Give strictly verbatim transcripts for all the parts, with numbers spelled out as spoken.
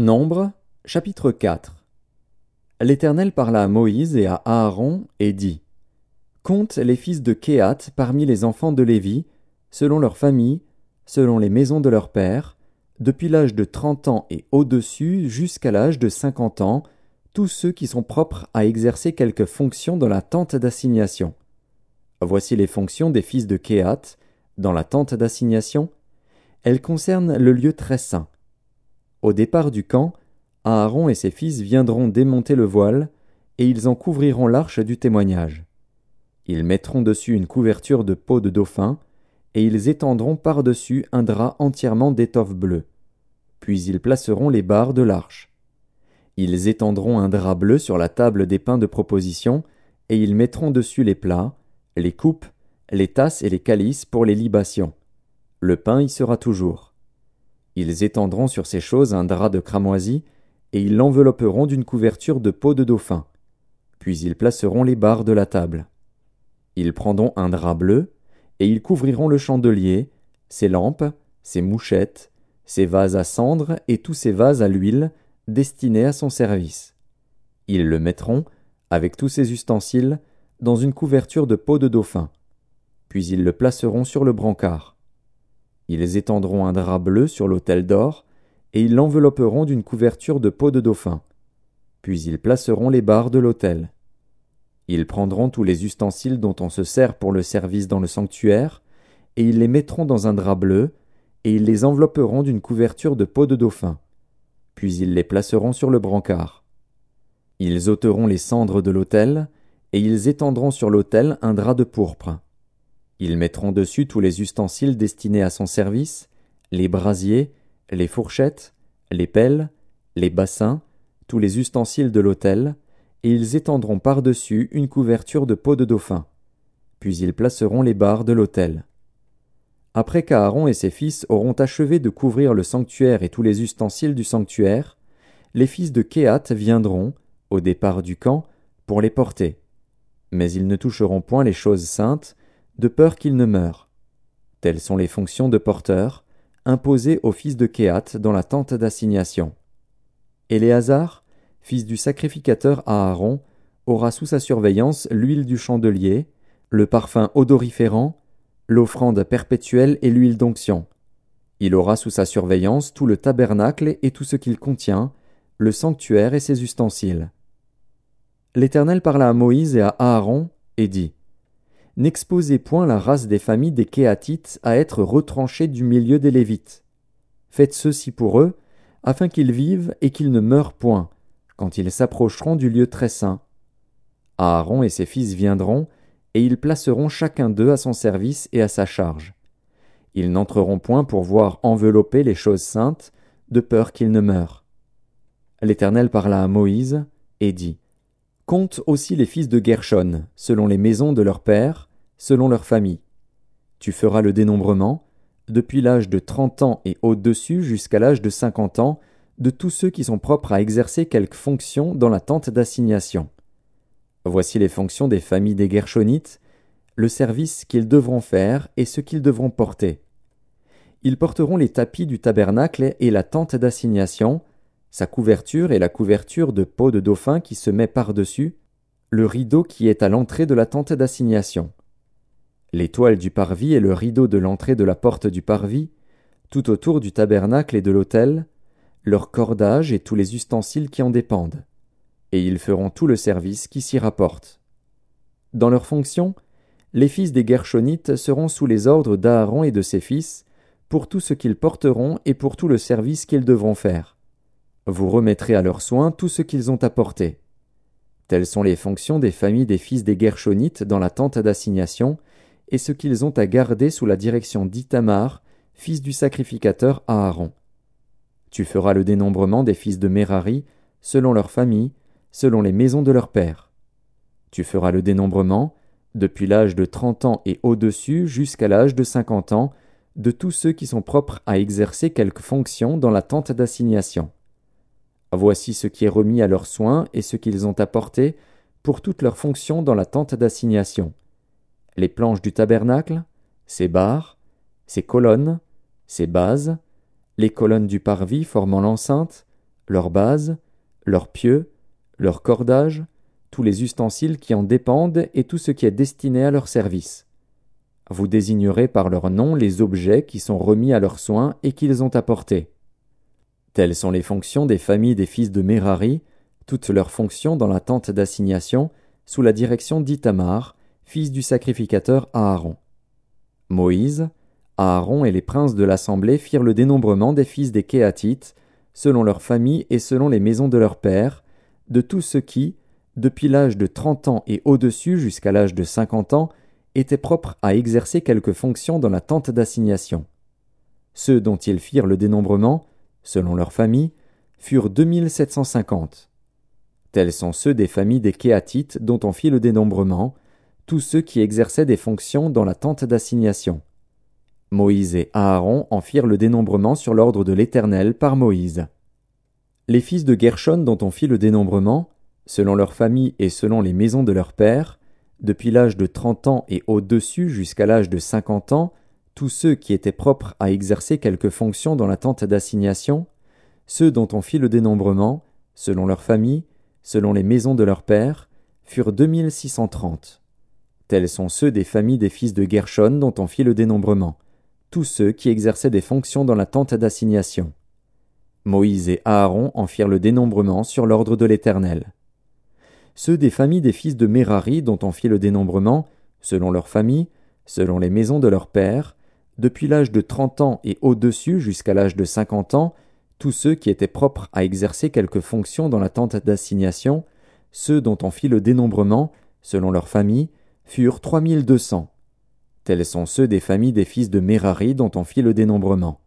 Nombre, chapitre quatre. L'Éternel parla à Moïse et à Aaron et dit : Compte les fils de Kehath parmi les enfants de Lévi, selon leurs familles, selon les maisons de leurs pères, depuis l'âge de trente ans et au-dessus jusqu'à l'âge de cinquante ans, tous ceux qui sont propres à exercer quelque fonction dans la tente d'assignation. Voici les fonctions des fils de Kehath dans la tente d'assignation. Elles concernent le lieu très saint. Au départ du camp, Aaron et ses fils viendront démonter le voile, et ils en couvriront l'arche du témoignage. Ils mettront dessus une couverture de peau de dauphin, et ils étendront par-dessus un drap entièrement d'étoffe bleue. Puis ils placeront les barres de l'arche. Ils étendront un drap bleu sur la table des pains de proposition, et ils mettront dessus les plats, les coupes, les tasses et les calices pour les libations. Le pain y sera toujours. Ils étendront sur ces choses un drap de cramoisi, et ils l'envelopperont d'une couverture de peau de dauphin. Puis ils placeront les barres de la table. Ils prendront un drap bleu, et ils couvriront le chandelier, ses lampes, ses mouchettes, ses vases à cendre et tous ses vases à l'huile, destinés à son service. Ils le mettront, avec tous ses ustensiles, dans une couverture de peau de dauphin. Puis ils le placeront sur le brancard. Ils étendront un drap bleu sur l'autel d'or, et ils l'envelopperont d'une couverture de peau de dauphin. Puis ils placeront les barres de l'autel. Ils prendront tous les ustensiles dont on se sert pour le service dans le sanctuaire, et ils les mettront dans un drap bleu, et ils les envelopperont d'une couverture de peau de dauphin. Puis ils les placeront sur le brancard. Ils ôteront les cendres de l'autel, et ils étendront sur l'autel un drap de pourpre. Ils mettront dessus tous les ustensiles destinés à son service, les brasiers, les fourchettes, les pelles, les bassins, tous les ustensiles de l'autel, et ils étendront par-dessus une couverture de peau de dauphin. Puis ils placeront les barres de l'autel. Après qu'Aaron et ses fils auront achevé de couvrir le sanctuaire et tous les ustensiles du sanctuaire, les fils de Kehath viendront, au départ du camp, pour les porter. Mais ils ne toucheront point les choses saintes, de peur qu'ils ne meurent. Telles sont les fonctions de porteurs, imposées aux fils de Kehath dans la tente d'assignation. Éléazar, fils du sacrificateur Aaron, aura sous sa surveillance l'huile du chandelier, le parfum odoriférant, l'offrande perpétuelle et l'huile d'onction. Il aura sous sa surveillance tout le tabernacle et tout ce qu'il contient, le sanctuaire et ses ustensiles. L'Éternel parla à Moïse et à Aaron et dit : N'exposez point la race des familles des Kéhathites à être retranchée du milieu des Lévites. Faites ceci pour eux, afin qu'ils vivent et qu'ils ne meurent point, quand ils s'approcheront du lieu très saint. Aaron et ses fils viendront, et ils placeront chacun d'eux à son service et à sa charge. Ils n'entreront point pour voir envelopper les choses saintes, de peur qu'ils ne meurent. L'Éternel parla à Moïse, et dit : Compte aussi les fils de Gershon, selon les maisons de leurs pères, selon leurs familles. Tu feras le dénombrement, depuis l'âge de trente ans et au-dessus jusqu'à l'âge de cinquante ans, de tous ceux qui sont propres à exercer quelque fonction dans la tente d'assignation. Voici les fonctions des familles des Gershonites, le service qu'ils devront faire et ce qu'ils devront porter. Ils porteront les tapis du tabernacle et la tente d'assignation, sa couverture et la couverture de peau de dauphin qui se met par-dessus, le rideau qui est à l'entrée de la tente d'assignation. Les toiles du parvis et le rideau de l'entrée de la porte du parvis, tout autour du tabernacle et de l'autel, leur cordage et tous les ustensiles qui en dépendent. Et ils feront tout le service qui s'y rapporte. Dans leurs fonctions, les fils des Gershonites seront sous les ordres d'Aaron et de ses fils, pour tout ce qu'ils porteront et pour tout le service qu'ils devront faire. Vous remettrez à leurs soins tout ce qu'ils ont apporté. Telles sont les fonctions des familles des fils des Gershonites dans la tente d'assignation, et ce qu'ils ont à garder sous la direction d'Ithamar, fils du sacrificateur Aaron. Tu feras le dénombrement des fils de Merari, selon leurs familles, selon les maisons de leurs pères. Tu feras le dénombrement, depuis l'âge de trente ans et au-dessus jusqu'à l'âge de cinquante ans, de tous ceux qui sont propres à exercer quelque fonction dans la tente d'assignation. Voici ce qui est remis à leurs soins et ce qu'ils ont apporté pour toutes leurs fonctions dans la tente d'assignation. Les planches du tabernacle, ses barres, ses colonnes, ses bases, les colonnes du parvis formant l'enceinte, leur base, leurs pieux, leurs cordages, tous les ustensiles qui en dépendent et tout ce qui est destiné à leur service. Vous désignerez par leur nom les objets qui sont remis à leurs soins et qu'ils ont apportés. Telles sont les fonctions des familles des fils de Mérari, toutes leurs fonctions dans la tente d'assignation, sous la direction d'Ithamar, fils du sacrificateur Aaron. Moïse, Aaron et les princes de l'assemblée firent le dénombrement des fils des Kéatites, selon leurs familles et selon les maisons de leurs pères, de tous ceux qui, depuis l'âge de trente ans et au-dessus jusqu'à l'âge de cinquante ans, étaient propres à exercer quelque fonction dans la tente d'assignation. Ceux dont ils firent le dénombrement, selon leurs familles, furent deux mille sept cent cinquante. Tels sont ceux des familles des Kéatites dont on fit le dénombrement, tous ceux qui exerçaient des fonctions dans la tente d'assignation. Moïse et Aaron en firent le dénombrement sur l'ordre de l'Éternel par Moïse. Les fils de Gershon dont on fit le dénombrement, selon leurs familles et selon les maisons de leurs pères, depuis l'âge de trente ans et au-dessus jusqu'à l'âge de cinquante ans, tous ceux qui étaient propres à exercer quelque fonction dans la tente d'assignation, ceux dont on fit le dénombrement, selon leurs familles, selon les maisons de leurs pères, furent deux mille six cent trente. Tels sont ceux des familles des fils de Gershon dont on fit le dénombrement, tous ceux qui exerçaient des fonctions dans la tente d'assignation. Moïse et Aaron en firent le dénombrement sur l'ordre de l'Éternel. Ceux des familles des fils de Mérari dont on fit le dénombrement, selon leurs familles, selon les maisons de leurs pères, depuis l'âge de trente ans et au-dessus jusqu'à l'âge de cinquante ans, tous ceux qui étaient propres à exercer quelque fonction dans la tente d'assignation, ceux dont on fit le dénombrement, selon leurs familles, furent trois mille deux cents. Tels sont ceux des familles des fils de Mérari dont on fit le dénombrement.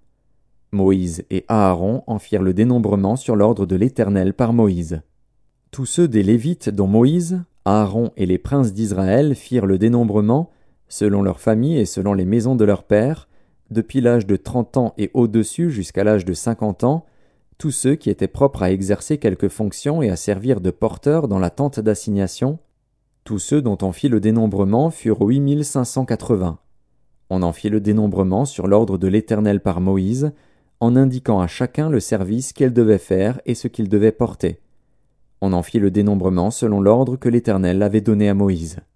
Moïse et Aaron en firent le dénombrement sur l'ordre de l'Éternel par Moïse. Tous ceux des Lévites dont Moïse, Aaron et les princes d'Israël firent le dénombrement, selon leurs familles et selon les maisons de leurs pères, depuis l'âge de trente ans et au-dessus jusqu'à l'âge de cinquante ans, tous ceux qui étaient propres à exercer quelque fonction et à servir de porteurs dans la tente d'assignation, tous ceux dont on fit le dénombrement furent huit mille cinq cent quatre-vingts. On en fit le dénombrement sur l'ordre de l'Éternel par Moïse, en indiquant à chacun le service qu'elle devait faire et ce qu'il devait porter. On en fit le dénombrement selon l'ordre que l'Éternel avait donné à Moïse.